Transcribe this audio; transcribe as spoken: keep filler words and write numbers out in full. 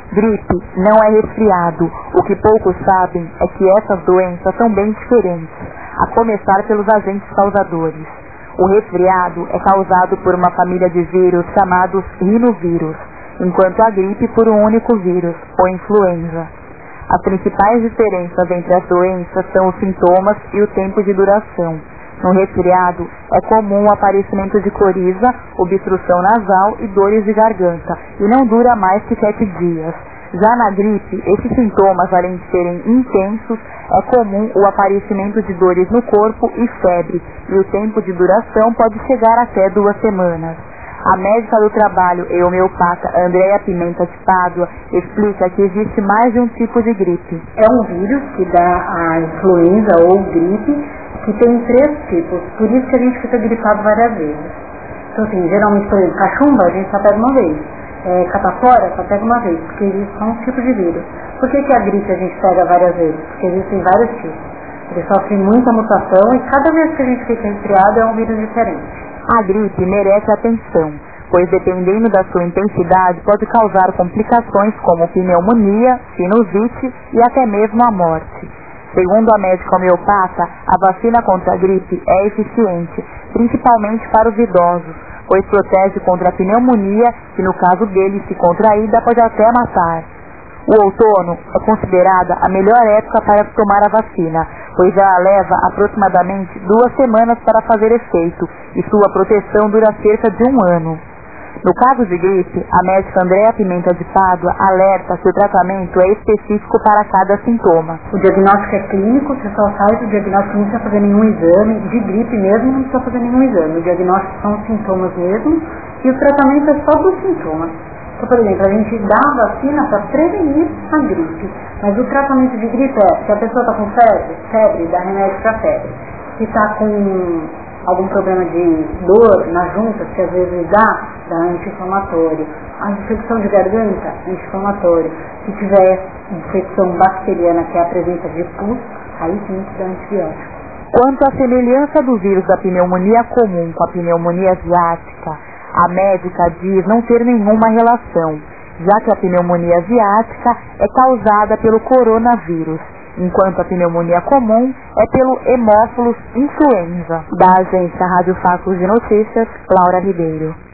Gripe não é resfriado. O que poucos sabem é que essas doenças são bem diferentes, a começar pelos agentes causadores. O resfriado é causado por uma família de vírus chamados rinovírus, enquanto a gripe por um único vírus, ou influenza. As principais diferenças entre as doenças são os sintomas e o tempo de duração. No resfriado, é comum o aparecimento de coriza, obstrução nasal e dores de garganta, e não dura mais que sete dias. Já na gripe, esses sintomas, além de serem intensos, é comum o aparecimento de dores no corpo e febre, e o tempo de duração pode chegar até duas semanas. A médica do trabalho e homeopata Andréa Pimenta de Pádua explica que existe mais de um tipo de gripe. É um vírus que dá a influenza ou gripe, que tem três tipos, por isso que a gente fica gripado várias vezes. Então assim, geralmente, por exemplo, cachumba a gente só pega uma vez, é, catapora só pega uma vez, porque existem um tipo de vírus. Por que que a gripe a gente pega várias vezes? Porque existem vários tipos. Ele sofre muita mutação e cada vez que a gente fica resfriado é um vírus diferente. A gripe merece atenção, pois dependendo da sua intensidade pode causar complicações como pneumonia, sinusite e até mesmo a morte. Segundo a médica homeopata, a vacina contra a gripe é eficiente, principalmente para os idosos, pois protege contra a pneumonia, que no caso dele, se contraída, pode até matar. O outono é considerada a melhor época para tomar a vacina, pois ela leva aproximadamente duas semanas para fazer efeito, e sua proteção dura cerca de um ano. No caso de gripe, a médica Andréa Pimenta de Pádua alerta que o tratamento é específico para cada sintoma. O diagnóstico é clínico, você só faz o diagnóstico, não precisa fazer nenhum exame, de gripe mesmo não precisa fazer nenhum exame. O diagnóstico são os sintomas mesmo e o tratamento é só dos sintomas. Então, por exemplo, a gente dá a vacina para prevenir a gripe, mas o tratamento de gripe é, se a pessoa está com febre, febre, dá remédio para febre. Se está com algum problema de dor nas juntas, que às vezes dá, dá anti-inflamatório. A infecção de garganta, anti-inflamatório. Se tiver infecção bacteriana, que é a presença de pus, aí sim dá antibiótico. Quanto à semelhança do vírus da pneumonia comum com a pneumonia asiática, a médica diz não ter nenhuma relação, já que a pneumonia asiática é causada pelo coronavírus, enquanto a pneumonia comum é pelo Haemophilus influenza. Da agência Rádio Facos de Notícias, Laura Ribeiro.